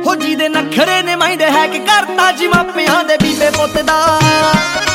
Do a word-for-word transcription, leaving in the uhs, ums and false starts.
ਫੌਜੀ ਦੇ ਨਖਰੇ ਨੇ ਮਾਈਂਡ ਹੈਕ ਕਰਤਾ ਜੀ ਮਾਪਿਆਂ ਦੇ ਬੀਬੇ ਪੁੱਤ ਦਾ।